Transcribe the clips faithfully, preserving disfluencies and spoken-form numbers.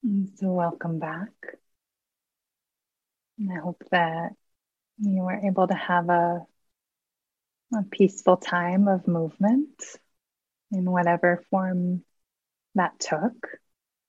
Mm, So, welcome back. And I hope that you were able to have a, a peaceful time of movement in whatever form that took.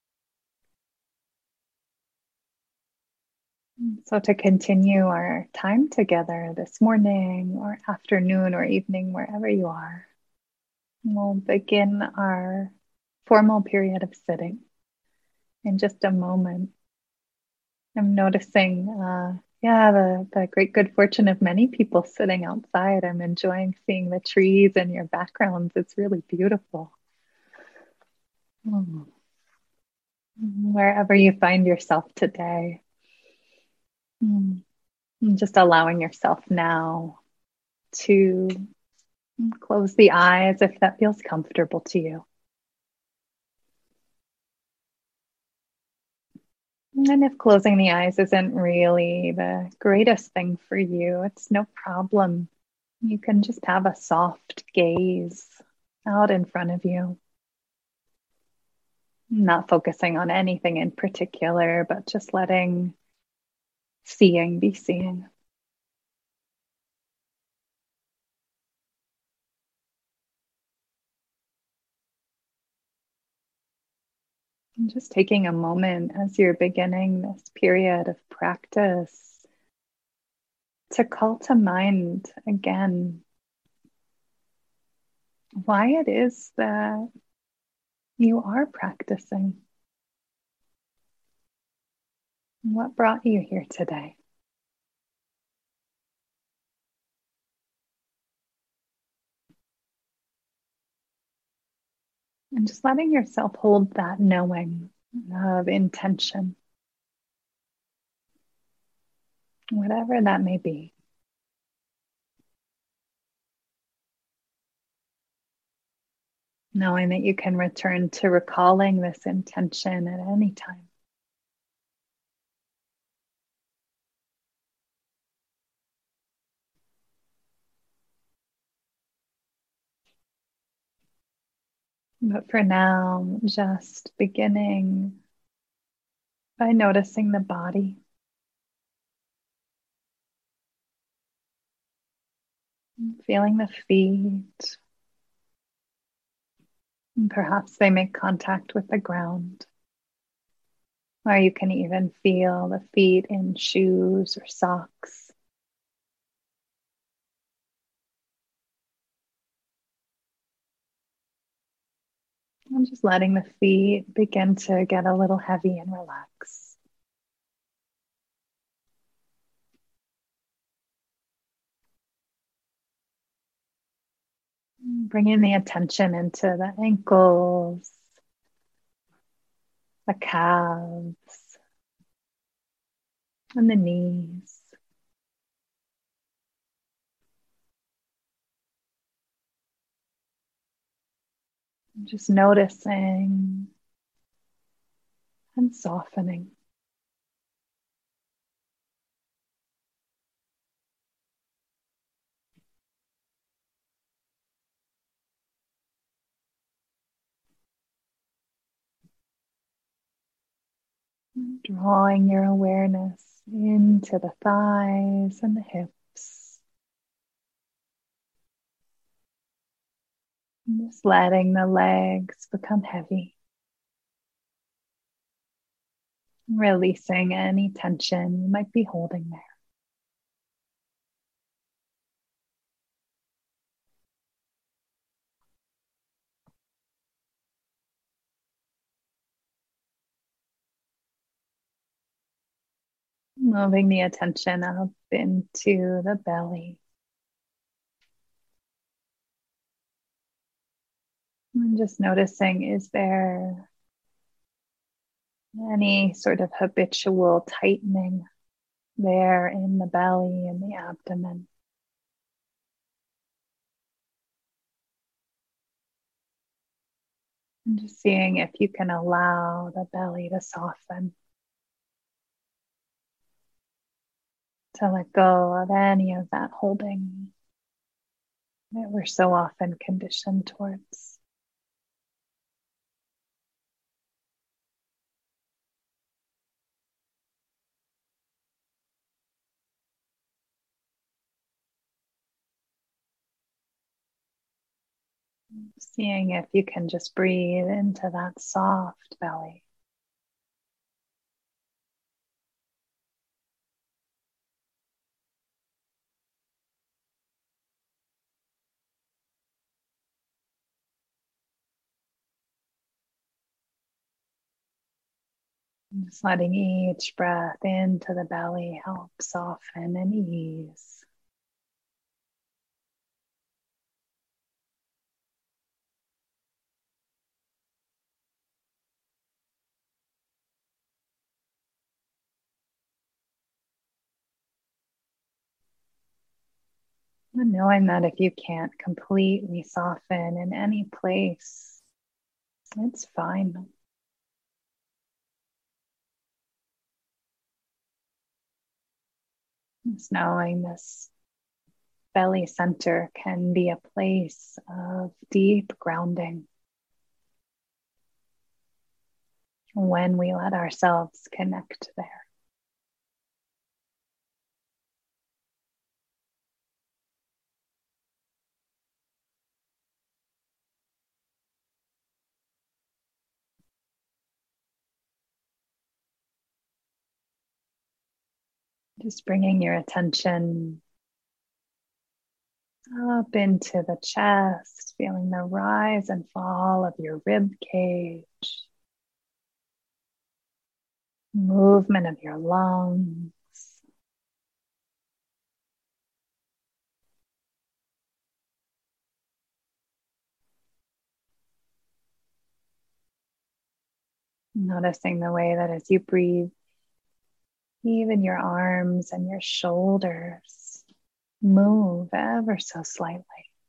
So, to continue our time together this morning or afternoon or evening, wherever you are, we'll begin our formal period of sitting in just a moment. I'm noticing, uh, yeah, the, the great good fortune of many people sitting outside. I'm enjoying seeing the trees and your backgrounds. It's really beautiful. Mm. Wherever you find yourself today, mm. And just allowing yourself now to close the eyes if that feels comfortable to you. And if closing the eyes isn't really the greatest thing for you, it's no problem. You can just have a soft gaze out in front of you, not focusing on anything in particular, but just letting seeing be seeing. And just taking a moment as you're beginning this period of practice to call to mind again why it is that you are practicing. What brought you here today? And just letting yourself hold that knowing of intention, whatever that may be. Knowing that you can return to recalling this intention at any time. But for now, just beginning by noticing the body, feeling the feet. And perhaps they make contact with the ground, or you can even feel the feet in shoes or socks. And just letting the feet begin to get a little heavy and relax. Bringing the attention into the ankles, the calves, and the knees. Just noticing and softening. Drawing your awareness into the thighs and the hips. And just letting the legs become heavy. Releasing any tension you might be holding there. Moving the attention up into the belly. And just noticing, is there any sort of habitual tightening there in the belly and the abdomen? And just seeing if you can allow the belly to soften, to let go of any of that holding that we're so often conditioned towards. Seeing if you can just breathe into that soft belly. Just letting each breath into the belly help soften and ease. And knowing that if you can't completely soften in any place, it's fine. Just knowing this belly center can be a place of deep grounding when we let ourselves connect there. Just bringing your attention up into the chest, feeling the rise and fall of your rib cage, movement of your lungs. Noticing the way that as you breathe, even your arms and your shoulders move ever so slightly.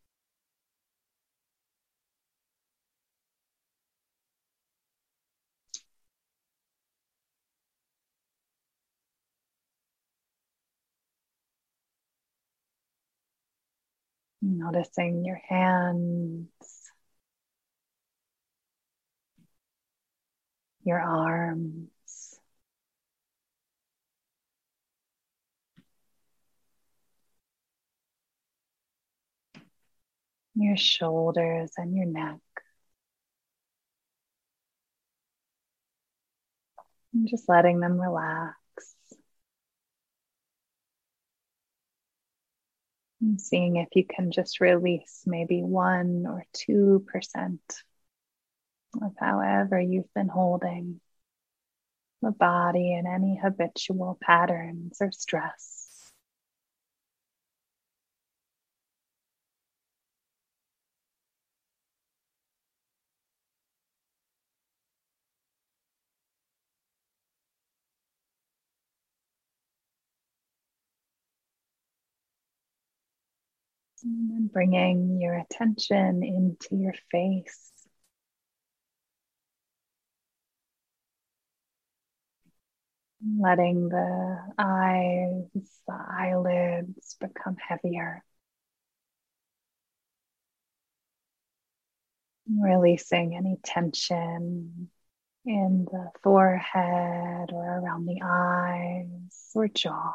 Noticing your hands, your arms, your shoulders and your neck. And just letting them relax. And seeing if you can just release maybe one or two percent of however you've been holding the body in any habitual patterns or stress. And then bringing your attention into your face. Letting the eyes, the eyelids become heavier. Releasing any tension in the forehead or around the eyes or jaw.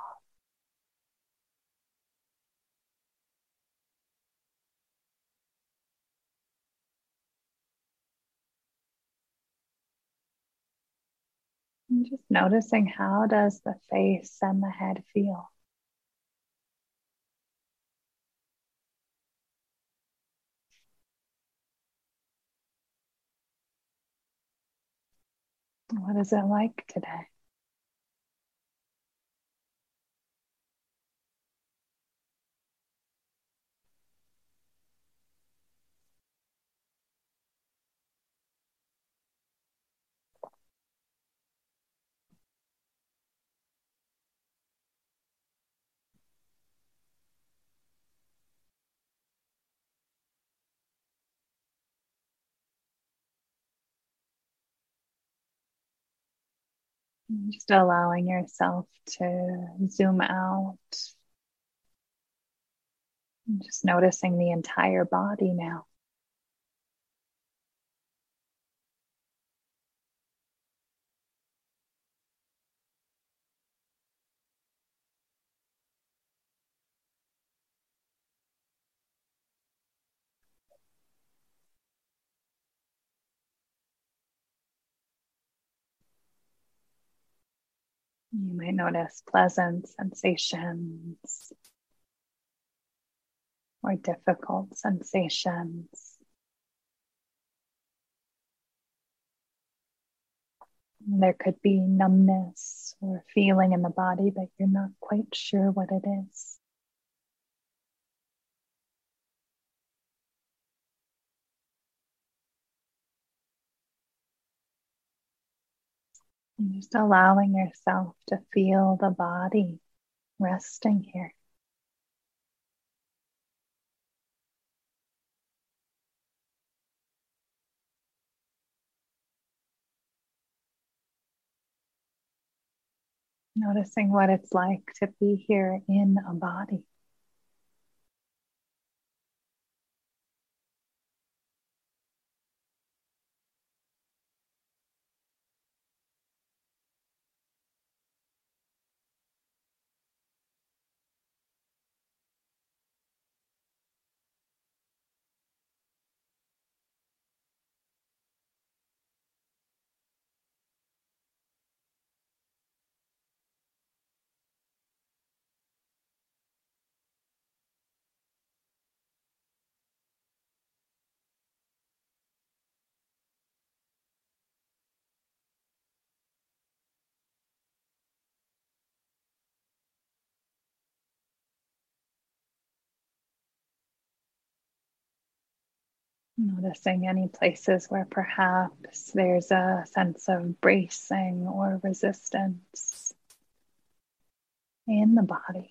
And just noticing, how does the face and the head feel? What is it like today? And just allowing yourself to zoom out. And just noticing the entire body now. You might notice pleasant sensations or difficult sensations. There could be numbness or feeling in the body that you're not quite sure what it is. And just allowing yourself to feel the body resting here. Noticing what it's like to be here in a body. Noticing any places where perhaps there's a sense of bracing or resistance in the body.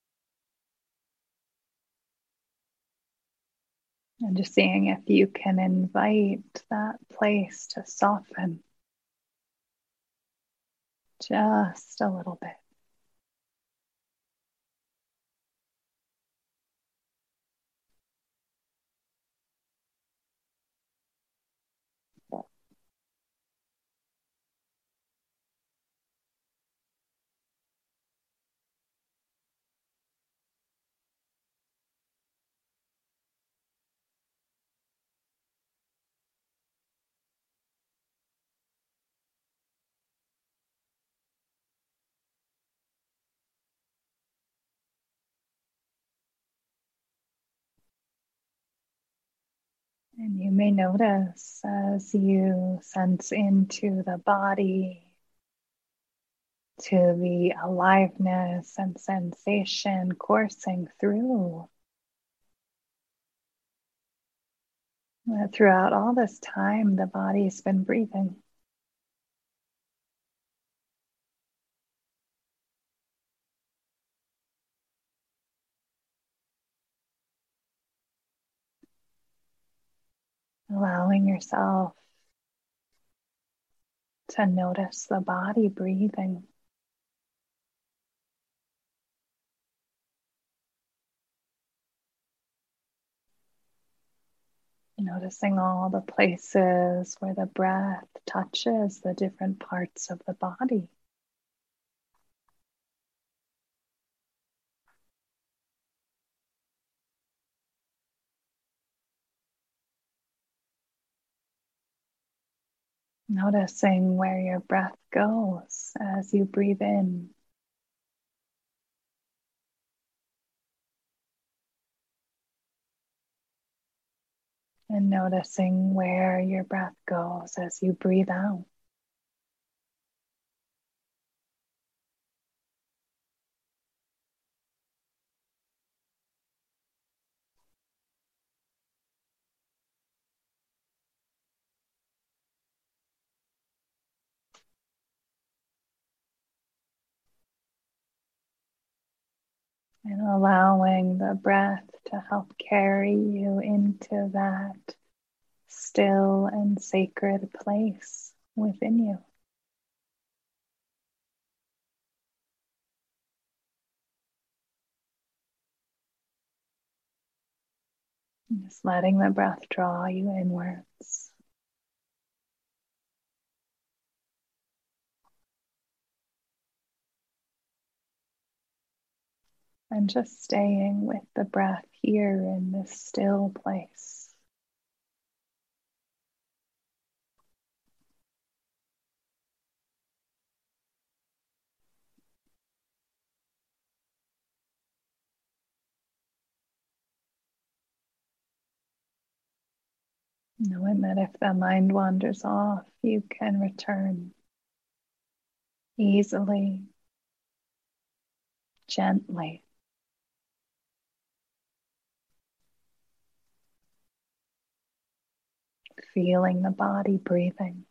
And just seeing if you can invite that place to soften just a little bit. And you may notice as you sense into the body, to the aliveness and sensation coursing through, that throughout all this time, the body's been breathing. Allowing yourself to notice the body breathing. Noticing all the places where the breath touches the different parts of the body. Noticing where your breath goes as you breathe in. And noticing where your breath goes as you breathe out. And allowing the breath to help carry you into that still and sacred place within you. Just letting the breath draw you inwards. And just staying with the breath here in this still place. Knowing that if the mind wanders off, you can return easily, gently. Feeling the body breathing.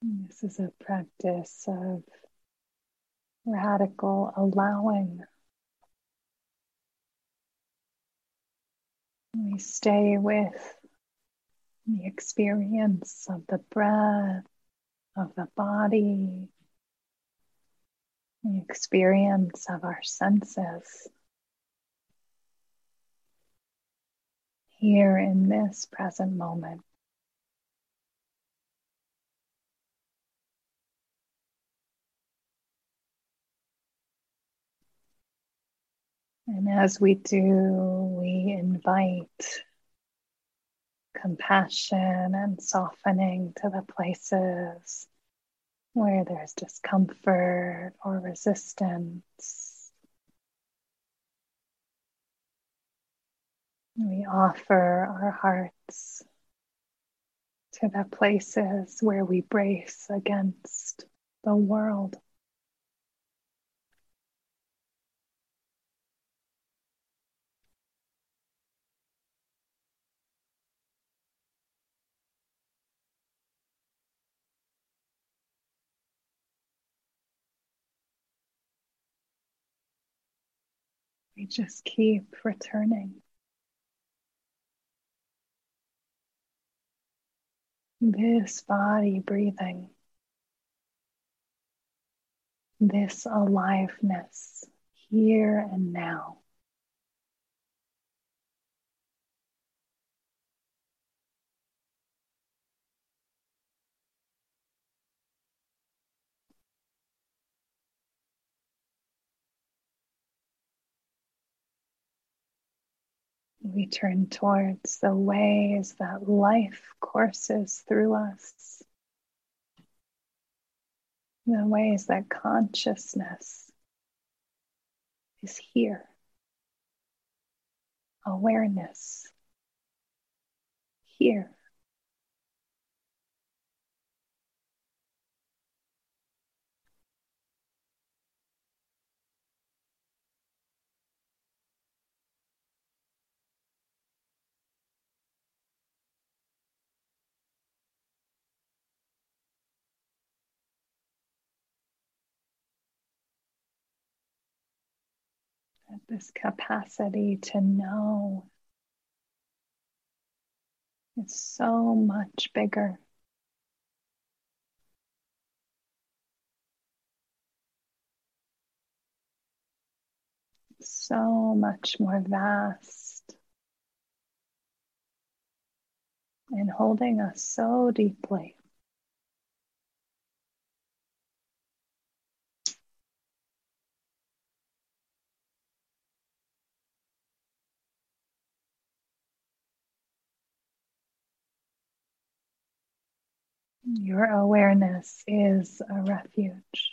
This is a practice of radical allowing. We stay with the experience of the breath, of the body, the experience of our senses here in this present moment. And as we do, we invite compassion and softening to the places where there's discomfort or resistance. We offer our hearts to the places where we brace against the world. We just keep returning. This body breathing, this aliveness here and now. We turn towards the ways that life courses through us, the ways that consciousness is here, awareness here. This capacity to know is so much bigger. So much more vast and holding us so deeply. Your awareness is a refuge.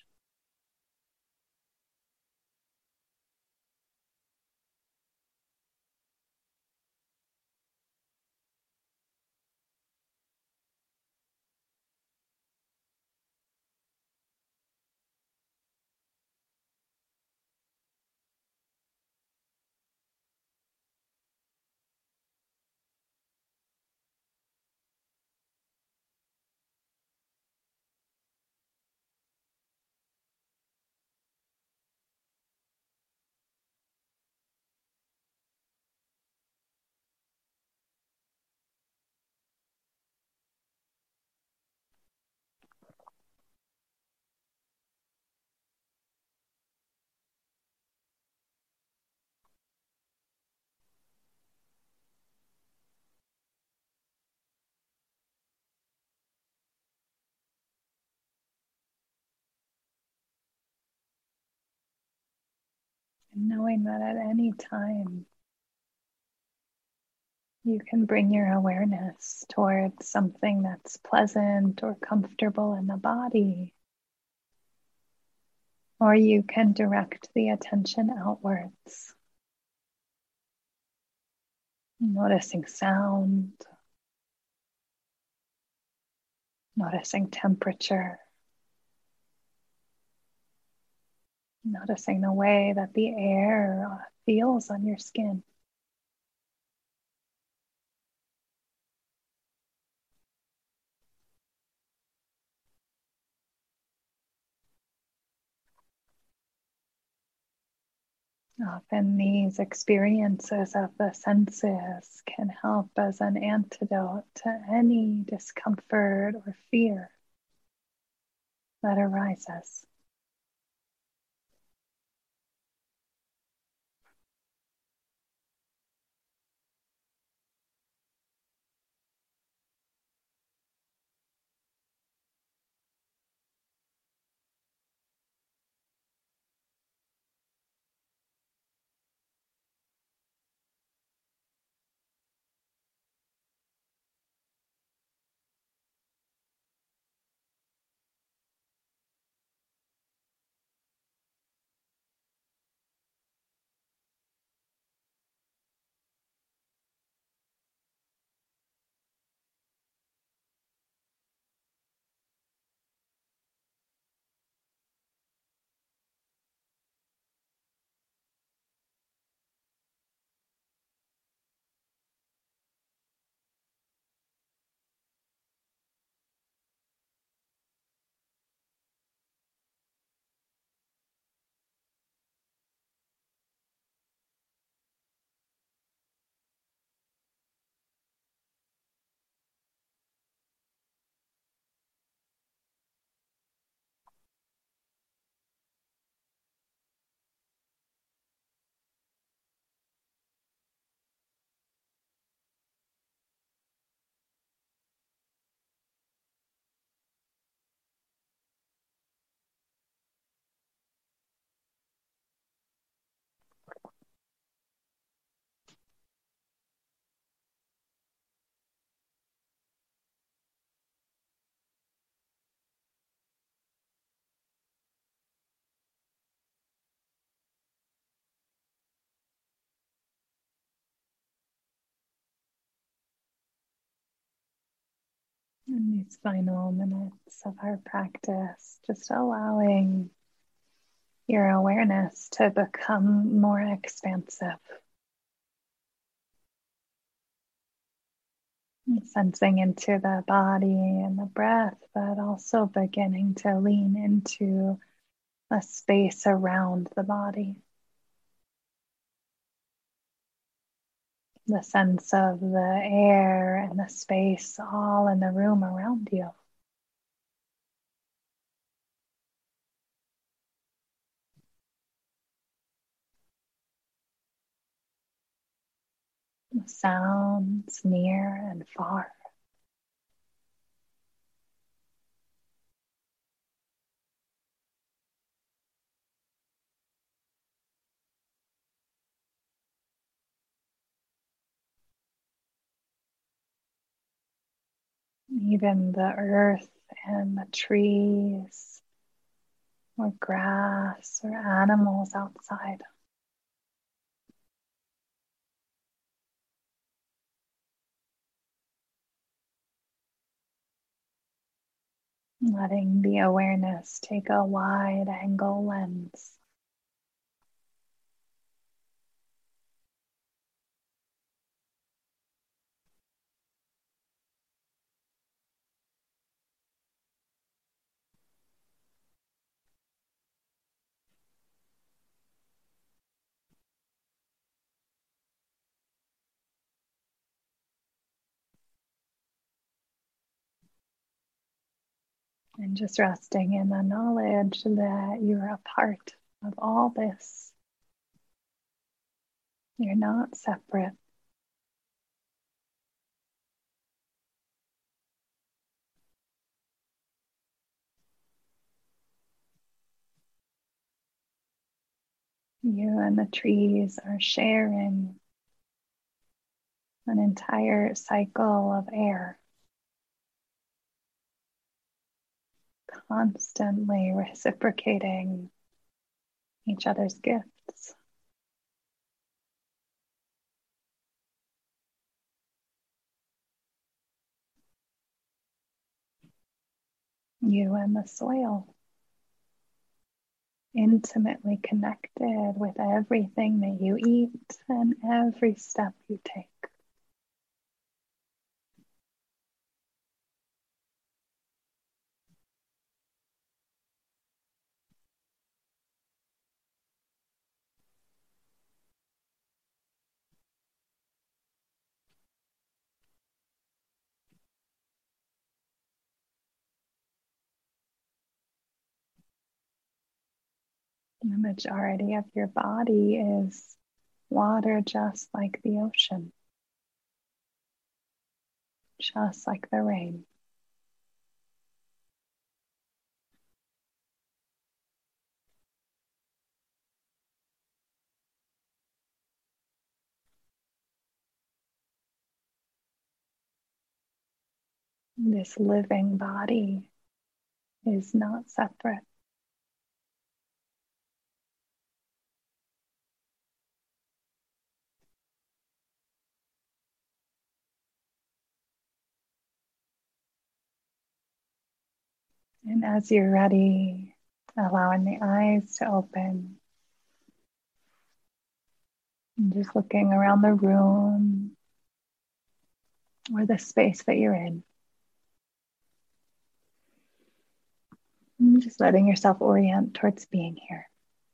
And knowing that at any time you can bring your awareness towards something that's pleasant or comfortable in the body. Or you can direct the attention outwards, noticing sound, noticing temperature, noticing the way that the air feels on your skin. Often these experiences of the senses can help as an antidote to any discomfort or fear that arises. In these final minutes of our practice, just allowing your awareness to become more expansive, sensing into the body and the breath, but also beginning to lean into a space around the body. The sense of the air and the space all in the room around you. The sounds near and far. Even the earth and the trees or grass or animals outside. Letting the awareness take a wide angle lens. And just resting in the knowledge that you're a part of all this. You're not separate. You and the trees are sharing an entire cycle of air, constantly reciprocating each other's gifts. You and the soil, intimately connected with everything that you eat and every step you take. The majority of your body is water, just like the ocean, just like the rain. This living body is not separate. And as you're ready, allowing the eyes to open, and just looking around the room or the space that you're in. And just letting yourself orient towards being here.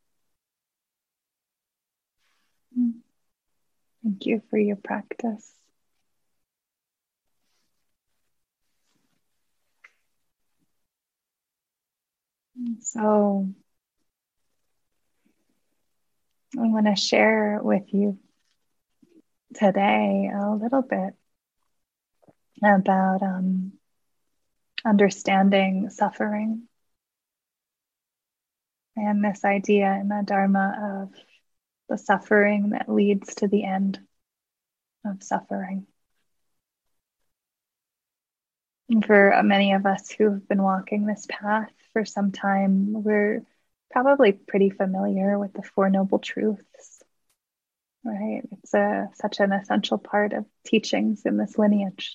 Thank you for your practice. So I want to share with you today a little bit about um, understanding suffering and this idea in the Dharma of the suffering that leads to the end of suffering. And for many of us who have been walking this path for some time, we're probably pretty familiar with the Four Noble Truths, right? It's a, such an essential part of teachings in this lineage.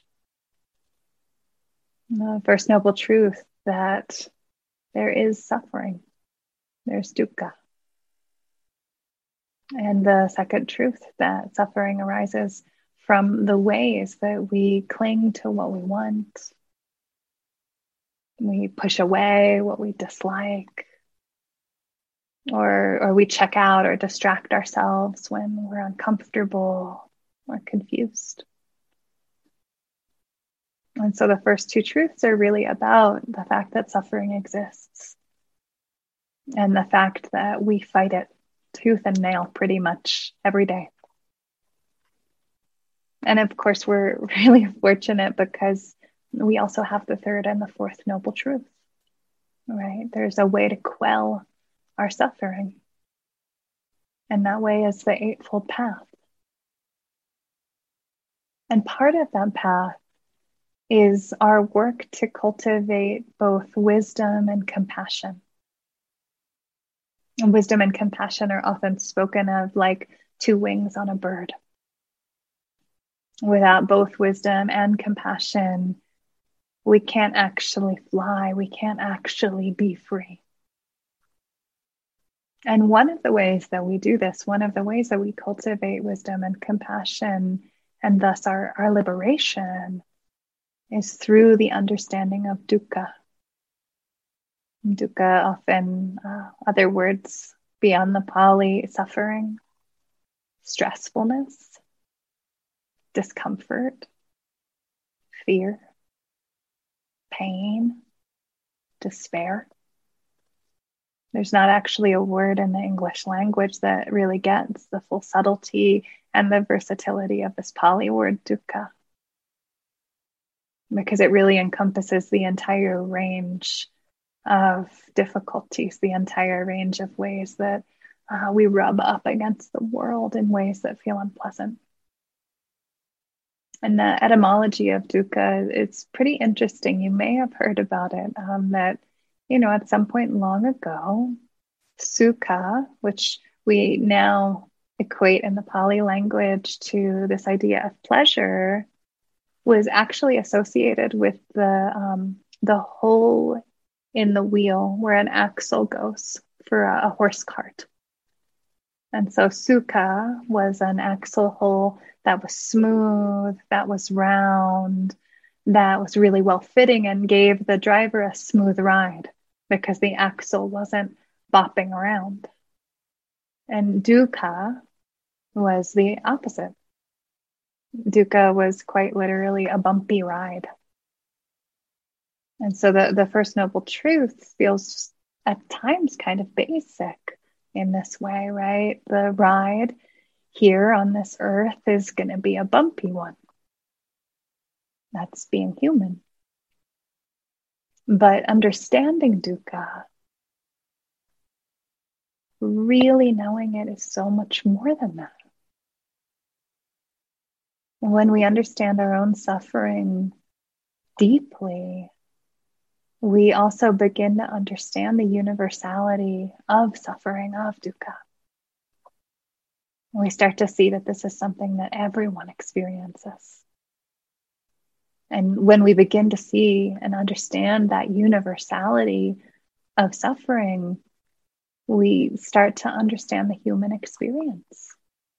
The first noble truth that there is suffering, there's dukkha. And the second truth that suffering arises from the ways that we cling to what we want. We push away what we dislike, or, or we check out or distract ourselves when we're uncomfortable or confused. And so the first two truths are really about the fact that suffering exists and the fact that we fight it tooth and nail pretty much every day. And of course, we're really fortunate because we also have the third and the fourth noble truth, right? There's a way to quell our suffering. And that way is the Eightfold Path. And part of that path is our work to cultivate both wisdom and compassion. And wisdom and compassion are often spoken of like two wings on a bird. Without both wisdom and compassion, we can't actually fly. We can't actually be free. And one of the ways that we do this, one of the ways that we cultivate wisdom and compassion, and thus our, our liberation, is through the understanding of dukkha. Dukkha, often uh, other words beyond the Pali, suffering, stressfulness, discomfort, fear, pain, despair. There's not actually a word in the English language that really gets the full subtlety and the versatility of this Pali word dukkha, because it really encompasses the entire range of difficulties, the entire range of ways that uh, we rub up against the world in ways that feel unpleasant. And the etymology of dukkha, it's pretty interesting. You may have heard about it, um, that, you know, at some point long ago, sukha, which we now equate in the Pali language to this idea of pleasure, was actually associated with the um, the hole in the wheel where an axle goes for a, a horse cart. And so sukha was an axle hole that was smooth, that was round, that was really well fitting and gave the driver a smooth ride because the axle wasn't bopping around. And dukkha was the opposite. Dukkha was quite literally a bumpy ride. And so the, the First Noble Truth feels at times kind of basic. in this way, right? The ride here on this earth is going to be a bumpy one. That's being human. But understanding dukkha, really knowing it, is so much more than that. And when we understand our own suffering deeply, we also begin to understand the universality of suffering, of dukkha. And we start to see that this is something that everyone experiences. And when we begin to see and understand that universality of suffering, we start to understand the human experience.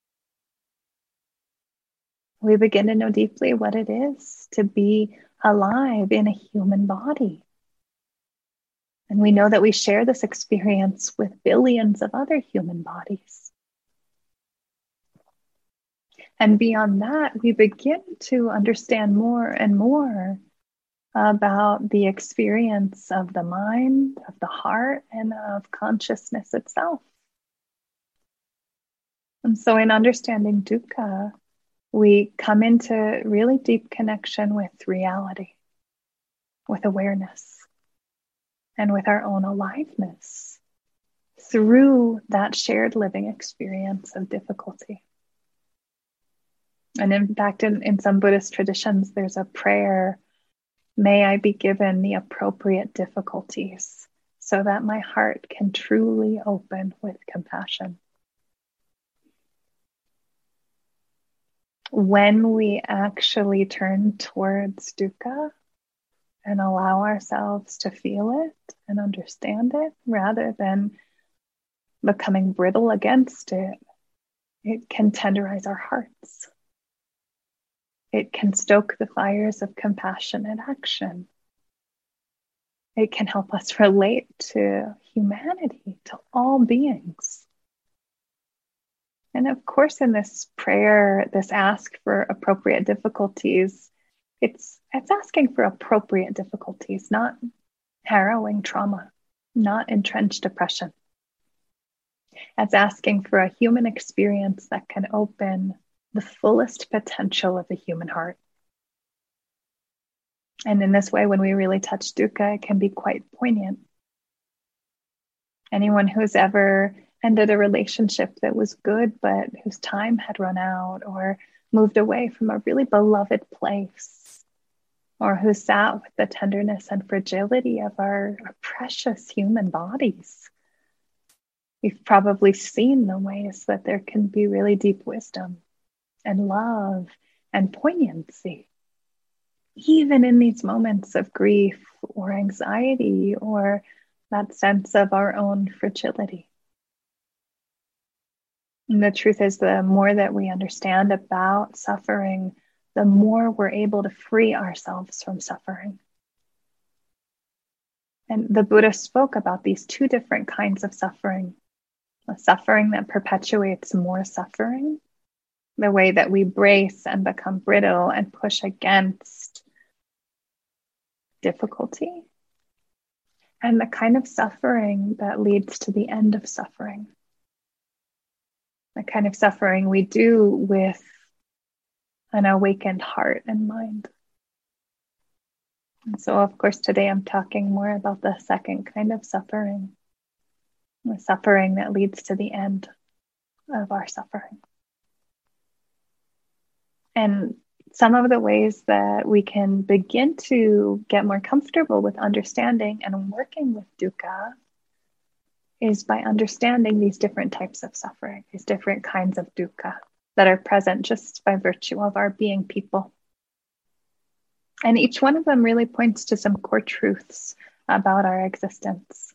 We begin to know deeply what it is to be alive in a human body. And we know that we share this experience with billions of other human bodies. And beyond that, we begin to understand more and more about the experience of the mind, of the heart, and of consciousness itself. And so in understanding dukkha, we come into really deep connection with reality, with awareness, and with our own aliveness through that shared living experience of difficulty. And in fact, in, in some Buddhist traditions, there's a prayer, may I be given the appropriate difficulties so that my heart can truly open with compassion. When we actually turn towards dukkha and allow ourselves to feel it and understand it, rather than becoming brittle against it, it can tenderize our hearts. It can stoke the fires of compassionate action. It can help us relate to humanity, to all beings. And of course, in this prayer, this ask for appropriate difficulties, it's, it's asking for appropriate difficulties, not harrowing trauma, not entrenched depression. It's asking for a human experience that can open the fullest potential of the human heart. And in this way, when we really touch dukkha, it can be quite poignant. Anyone who's ever ended a relationship that was good, but whose time had run out, or moved away from a really beloved place, or who sat with the tenderness and fragility of our, our precious human bodies, we've probably seen the ways that there can be really deep wisdom and love and poignancy, even in these moments of grief or anxiety or that sense of our own fragility. And the truth is, the more that we understand about suffering, the more we're able to free ourselves from suffering. And the Buddha spoke about these two different kinds of suffering. A suffering that perpetuates more suffering, the way that we brace and become brittle and push against difficulty, and the kind of suffering that leads to the end of suffering. The kind of suffering we do with an awakened heart and mind. And so, of course, today I'm talking more about the second kind of suffering, the suffering that leads to the end of our suffering. And some of the ways that we can begin to get more comfortable with understanding and working with dukkha is by understanding these different types of suffering, these different kinds of dukkha that are present just by virtue of our being people. And each one of them really points to some core truths about our existence.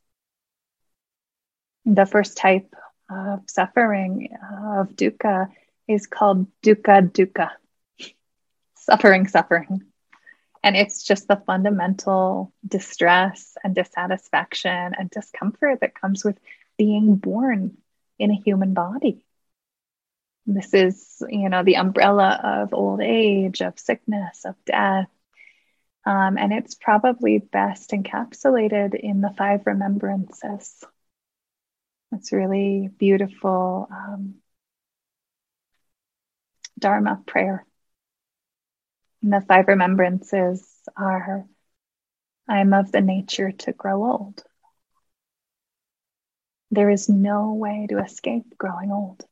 The first type of suffering, uh, of dukkha, is called dukkha dukkha, suffering suffering. And it's just the fundamental distress and dissatisfaction and discomfort that comes with being born in a human body. This is, you know, the umbrella of old age, of sickness, of death. Um, and it's probably best encapsulated in the five remembrances. It's really beautiful um, Dharma prayer. And the five remembrances are: I am of the nature to grow old. There is no way to escape growing old.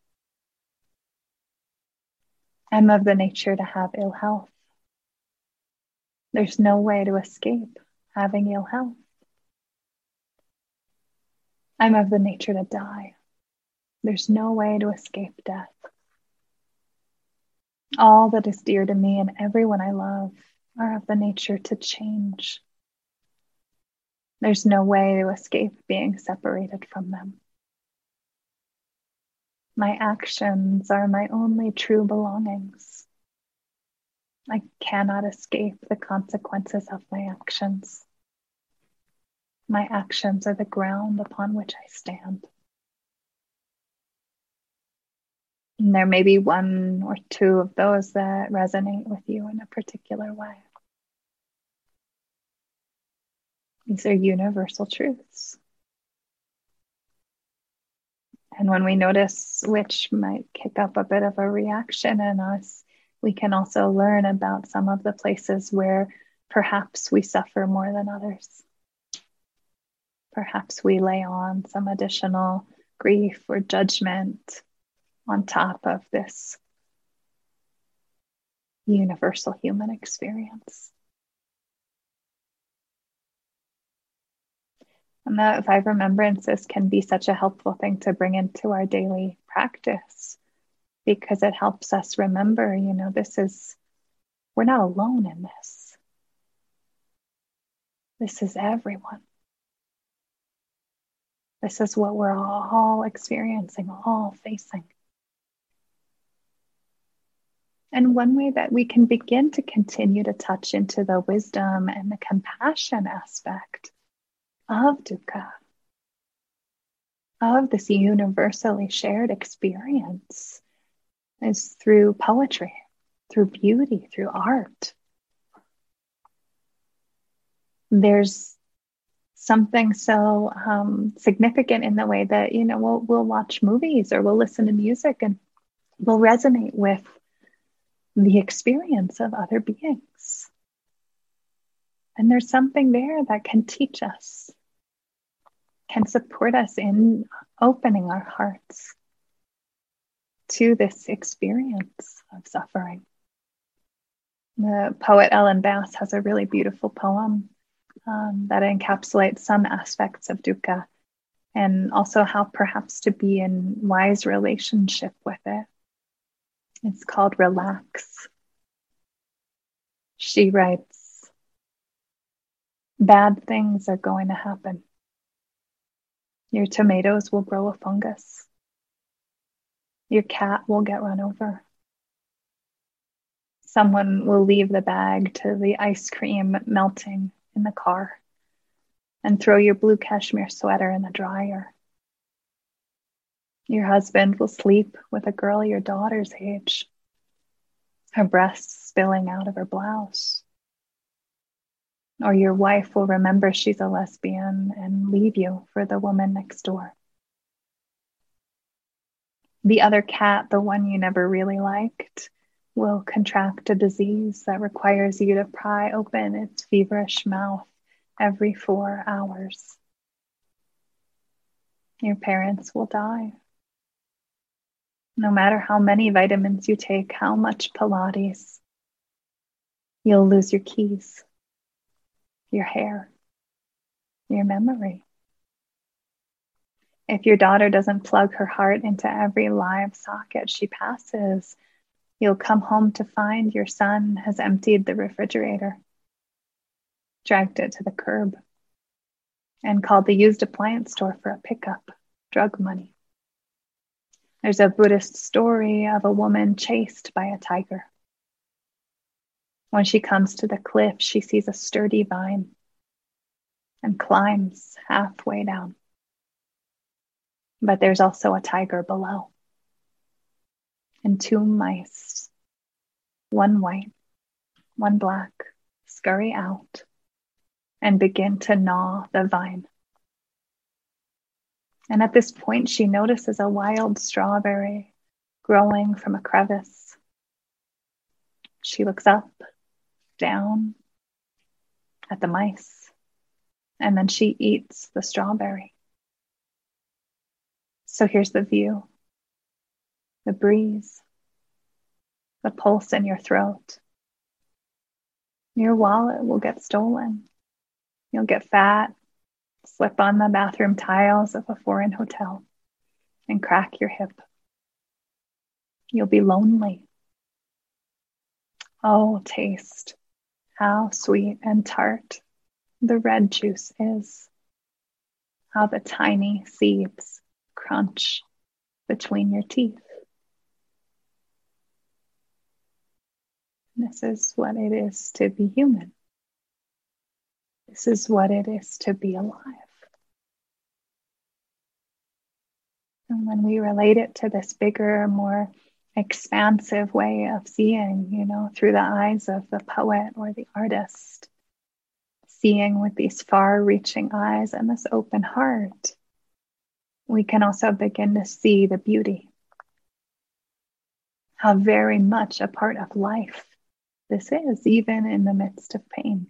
I'm of the nature to have ill health. There's no way to escape having ill health. I'm of the nature to die. There's no way to escape death. All that is dear to me and everyone I love are of the nature to change. There's no way to escape being separated from them. My actions are my only true belongings. I cannot escape the consequences of my actions. My actions are the ground upon which I stand. And there may be one or two of those that resonate with you in a particular way. These are universal truths. And when we notice which might kick up a bit of a reaction in us, we can also learn about some of the places where perhaps we suffer more than others. Perhaps we lay on some additional grief or judgment on top of this universal human experience. And the five remembrances can be such a helpful thing to bring into our daily practice, because it helps us remember, you know, this is, we're not alone in this. This is everyone. This is what we're all experiencing, all facing. And one way that we can begin to continue to touch into the wisdom and the compassion aspect of dukkha, of this universally shared experience, is through poetry, through beauty, through art. There's something so um, significant in the way that, you know, we'll, we'll watch movies or we'll listen to music and we'll resonate with the experience of other beings. And there's something there that can teach us, can support us in opening our hearts to this experience of suffering. The poet Ellen Bass has a really beautiful poem um, that encapsulates some aspects of dukkha, and also how perhaps to be in wise relationship with it. It's called Relax. She writes, bad things are going to happen. Your tomatoes will grow a fungus. Your cat will get run over. Someone will leave the bag to the ice cream melting in the car and throw your blue cashmere sweater in the dryer. Your husband will sleep with a girl your daughter's age, her breasts spilling out of her blouse. Or your wife will remember she's a lesbian and leave you for the woman next door. The other cat, the one you never really liked, will contract a disease that requires you to pry open its feverish mouth every four hours. Your parents will die. No matter how many vitamins you take, how much Pilates, you'll lose your keys, your hair, your memory. If your daughter doesn't plug her heart into every live socket she passes, you'll come home to find your son has emptied the refrigerator, dragged it to the curb, and called the used appliance store for a pickup, drug money. There's a Buddhist story of a woman chased by a tiger. When she comes to the cliff, she sees a sturdy vine and climbs halfway down. But there's also a tiger below, and two mice, one white, one black, scurry out and begin to gnaw the vine. And at this point, she notices a wild strawberry growing from a crevice. She looks up, down at the mice, and then she eats the strawberry. So here's the view, the breeze, the pulse in your throat. Your wallet will get stolen. You'll get fat, slip on the bathroom tiles of a foreign hotel, and crack your hip. You'll be lonely. Oh, taste, how sweet and tart the red juice is. How the tiny seeds crunch between your teeth. This is what it is to be human. This is what it is to be alive. And when we relate it to this bigger, more expansive way of seeing, you know, through the eyes of the poet or the artist, seeing with these far-reaching eyes and this open heart, we can also begin to see the beauty. How very much a part of life this is, even in the midst of pain.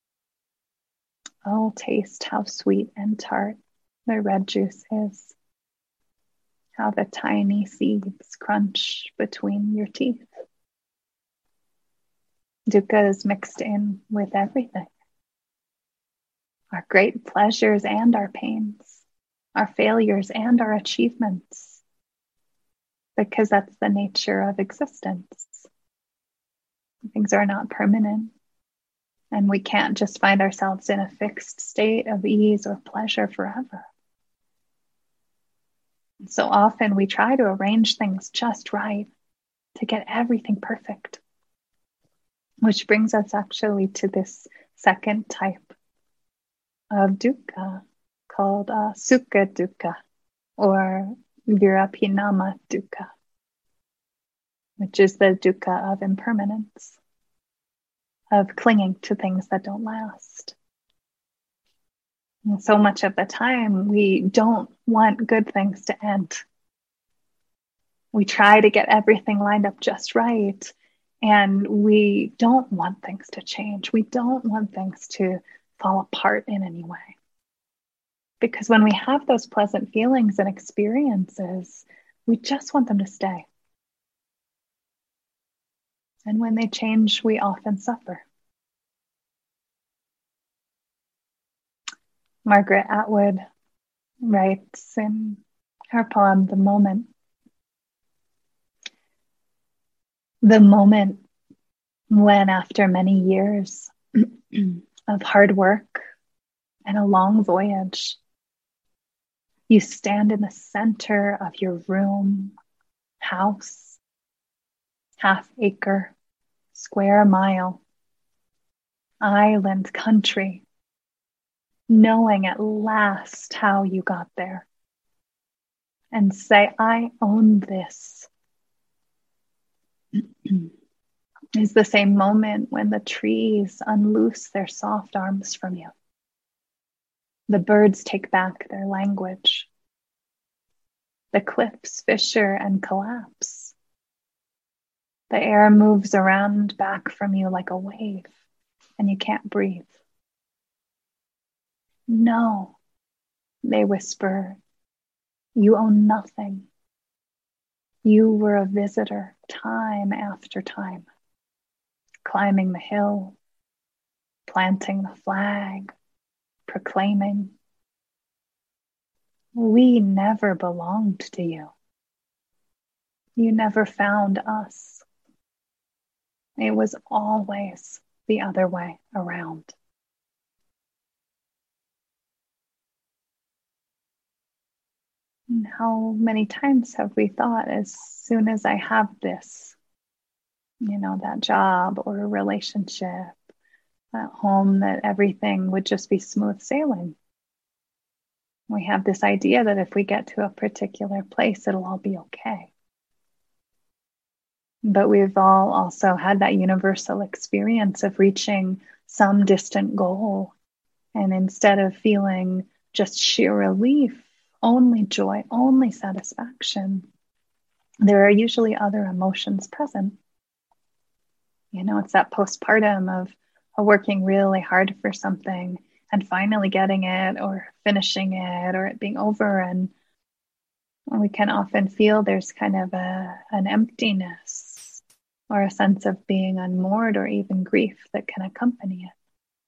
Oh, taste how sweet and tart the red juice is. How the tiny seeds crunch between your teeth. Dukkha is mixed in with everything. Our great pleasures and our pains, our failures and our achievements, because that's the nature of existence. Things are not permanent, and we can't just find ourselves in a fixed state of ease or pleasure forever. So often we try to arrange things just right to get everything perfect, which brings us actually to this second type of dukkha called uh, sukha dukkha or virapinama dukkha, which is the dukkha of impermanence, of clinging to things that don't last. And so much of the time, we don't want good things to end. We try to get everything lined up just right, and we don't want things to change. We don't want things to fall apart in any way. Because when we have those pleasant feelings and experiences, we just want them to stay. And when they change, we often suffer. Margaret Atwood writes in her poem, The Moment, the moment when after many years of hard work and a long voyage, you stand in the center of your room, house, half acre, square mile, island, country, knowing at last how you got there, and say, I own this, is the same moment when the trees unloose their soft arms from you. The birds take back their language. The cliffs fissure and collapse. The air moves around back from you like a wave, and you can't breathe. No, they whisper, you own nothing. You were a visitor time after time, climbing the hill, planting the flag, proclaiming, we never belonged to you. You never found us. It was always the other way around. And how many times have we thought, as soon as I have this, you know, that job or a relationship at home, that everything would just be smooth sailing? We have this idea that if we get to a particular place, it'll all be okay. But we've all also had that universal experience of reaching some distant goal. And instead of feeling just sheer relief only joy, only satisfaction, there are usually other emotions present. You know, it's that postpartum of, of working really hard for something and finally getting it or finishing it or it being over. And we can often feel there's kind of a, an emptiness or a sense of being unmoored or even grief that can accompany it.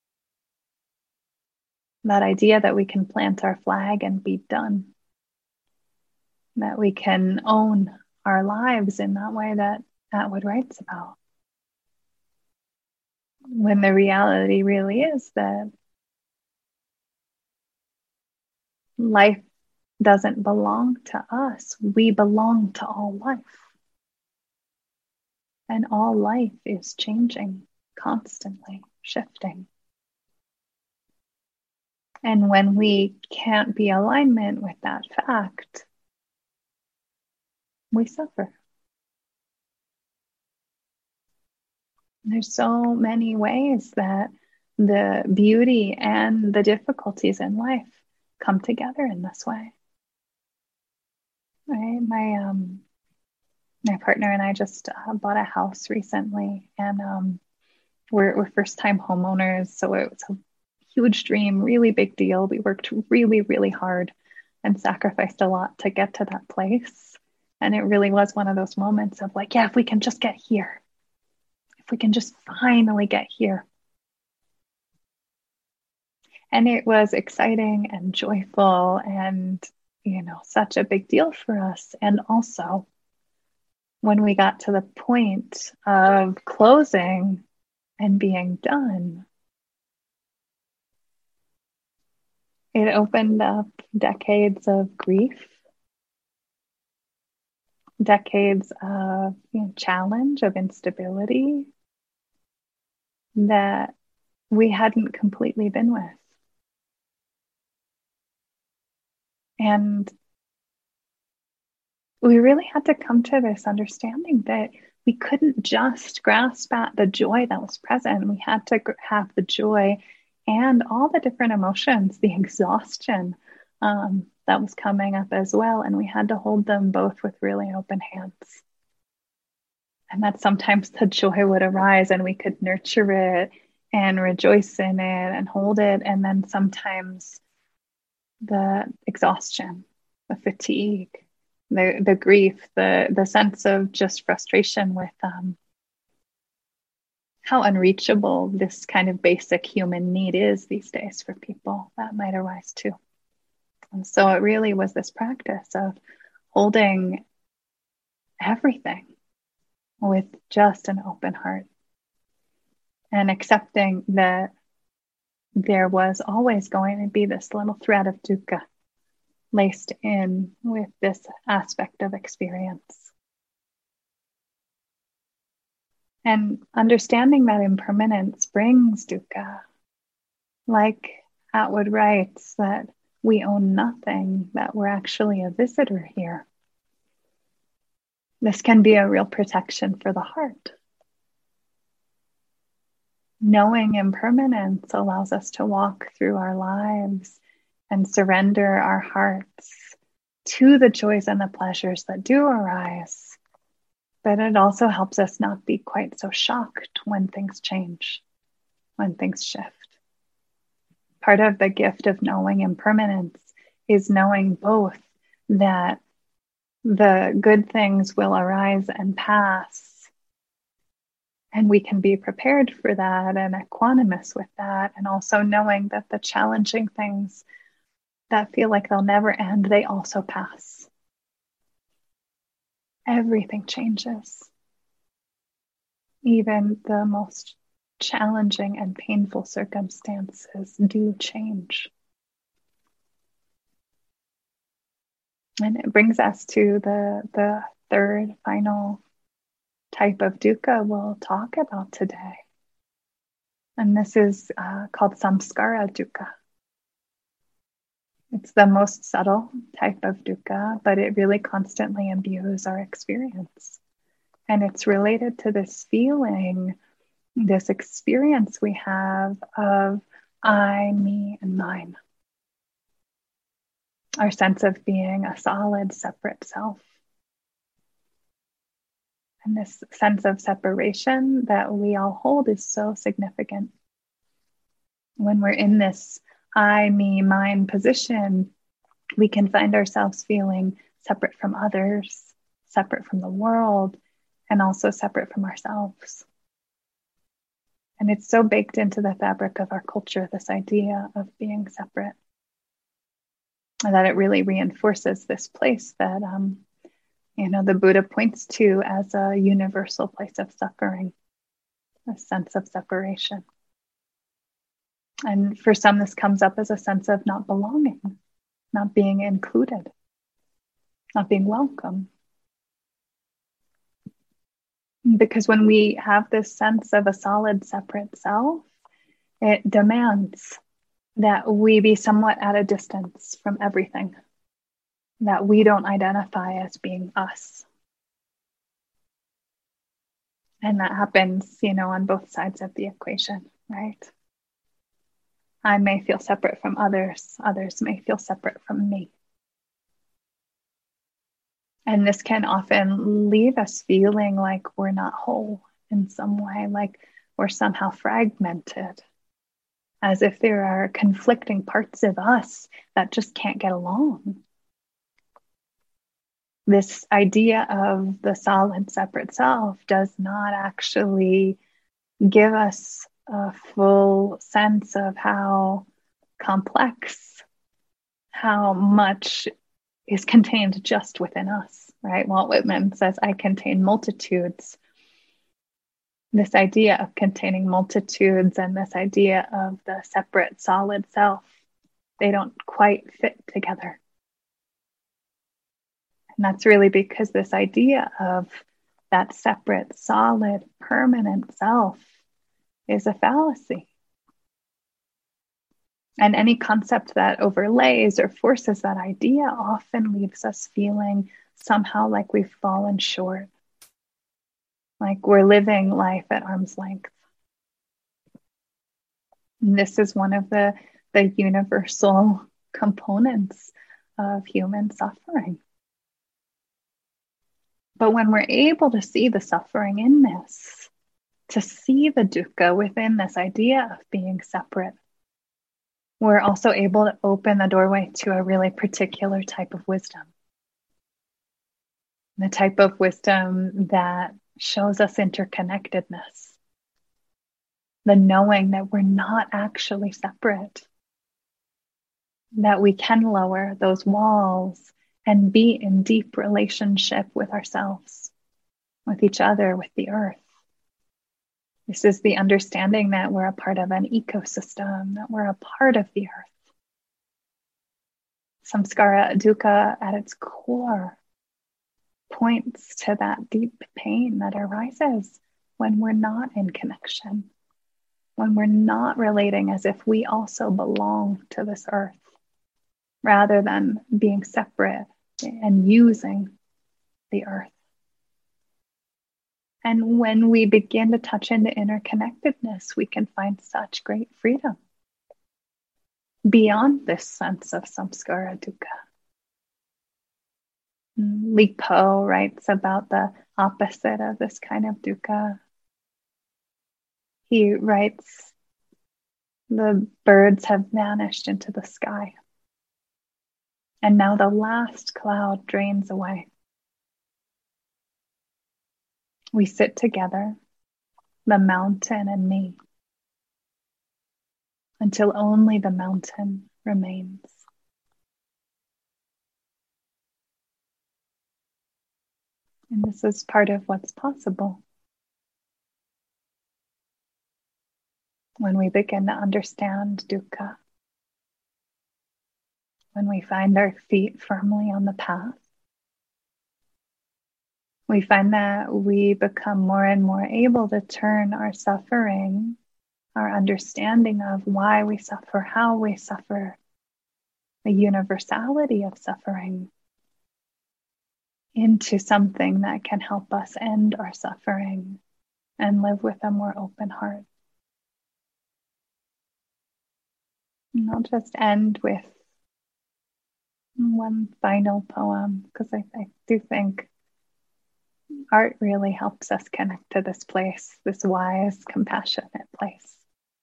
That idea that we can plant our flag and be done, that we can own our lives in that way that Atwood writes about. When the reality really is that life doesn't belong to us. We belong to all life. And all life is changing, constantly shifting. And when we can't be in alignment with that fact, we suffer. There's so many ways that the beauty and the difficulties in life come together in this way. Right? My um, my partner and I just uh, bought a house recently, and um, we're we're first time homeowners, so it was a huge dream, really big deal. We worked really, really hard and sacrificed a lot to get to that place. And it really was one of those moments of like, yeah, if we can just get here, if we can just finally get here. And it was exciting and joyful and, you know, such a big deal for us. And also, when we got to the point of closing and being done, it opened up decades of grief, decades of, you know, challenge, of instability that we hadn't completely been with. And we really had to come to this understanding that we couldn't just grasp at the joy that was present. We had to have the joy and all the different emotions, the exhaustion um, that was coming up as well. And we had to hold them both with really open hands. And that sometimes the joy would arise and we could nurture it and rejoice in it and hold it. And then sometimes the exhaustion, the fatigue, the the grief, the the sense of just frustration with um, how unreachable this kind of basic human need is these days for people, that might arise too. And so it really was this practice of holding everything with just an open heart and accepting that there was always going to be this little thread of dukkha laced in with this aspect of experience. And understanding that impermanence brings dukkha. Like Atwood writes, that we own nothing, that we're actually a visitor here. This can be a real protection for the heart. Knowing impermanence allows us to walk through our lives and surrender our hearts to the joys and the pleasures that do arise. But it also helps us not be quite so shocked when things change, when things shift. Part of the gift of knowing impermanence is knowing both that the good things will arise and pass, and we can be prepared for that and equanimous with that, and also knowing that the challenging things that feel like they'll never end, they also pass. Everything changes. Even the most challenging and painful circumstances do change. And it brings us to the, the third final type of dukkha we'll talk about today. And this is uh, called samskara dukkha. It's the most subtle type of dukkha, but it really constantly imbues our experience. And it's related to this feeling, this experience we have of I, me, and mine. our sense of being a solid, separate self. And this sense of separation that we all hold is so significant. When we're in this I, me, mine position, we can find ourselves feeling separate from others, separate from the world, and also separate from ourselves. And it's so baked into the fabric of our culture, this idea of being separate, and that it really reinforces this place that, um, you know, the Buddha points to as a universal place of suffering, a sense of separation. And for some, this comes up as a sense of not belonging, not being included, not being welcome. Because when we have this sense of a solid, separate self, it demands that we be somewhat at a distance from everything, that we don't identify as being us. And that happens, you know, on both sides of the equation, right? I may feel separate from others, others may feel separate from me. And this can often leave us feeling like we're not whole in some way, like we're somehow fragmented, as if there are conflicting parts of us that just can't get along. This idea of the solid, separate self does not actually give us a full sense of how complex, how much is contained just within us, right? Walt Whitman says, I contain multitudes. This idea of containing multitudes and this idea of the separate, solid self, they don't quite fit together. And that's really because this idea of that separate, solid, permanent self is a fallacy. And any concept that overlays or forces that idea often leaves us feeling somehow like we've fallen short, like we're living life at arm's length. And this is one of the, the universal components of human suffering. But when we're able to see the suffering in this, to see the dukkha within this idea of being separate, we're also able to open the doorway to a really particular type of wisdom. The type of wisdom that shows us interconnectedness. The knowing that we're not actually separate. That we can lower those walls and be in deep relationship with ourselves, with each other, with the earth. This is the understanding that we're a part of an ecosystem, that we're a part of the earth. Samskara dukkha at its core points to that deep pain that arises when we're not in connection, when we're not relating as if we also belong to this earth, rather than being separate and using the earth. And when we begin to touch into interconnectedness, we can find such great freedom beyond this sense of samskara dukkha. Li Po writes about the opposite of this kind of dukkha. He writes, the birds have vanished into the sky, and now the last cloud drains away. We sit together, the mountain and me, until only the mountain remains. And this is part of what's possible when we begin to understand dukkha, when we find our feet firmly on the path. We find that we become more and more able to turn our suffering, our understanding of why we suffer, how we suffer, the universality of suffering, into something that can help us end our suffering and live with a more open heart. And I'll just end with one final poem, because I, I do think art really helps us connect to this place, this wise, compassionate place.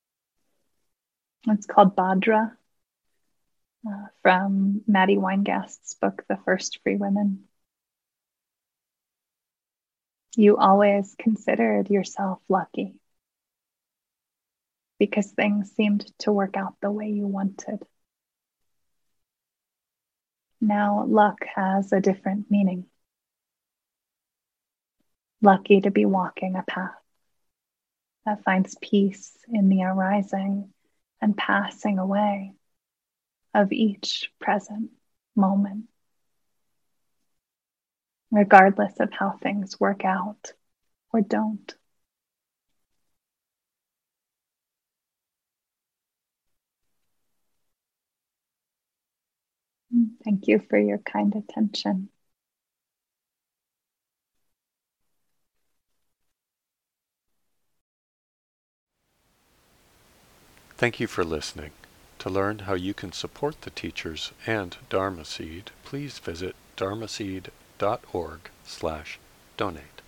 It's called Bhadra, uh, from Maddie Weingast's book, The First Free Women. You always considered yourself lucky because things seemed to work out the way you wanted. Now luck has a different meaning. Lucky to be walking a path that finds peace in the arising and passing away of each present moment, regardless of how things work out or don't. Thank you for your kind attention. Thank you for listening. To learn how you can support the teachers and Dharma Seed, please visit dharmaseed dot org slash donate.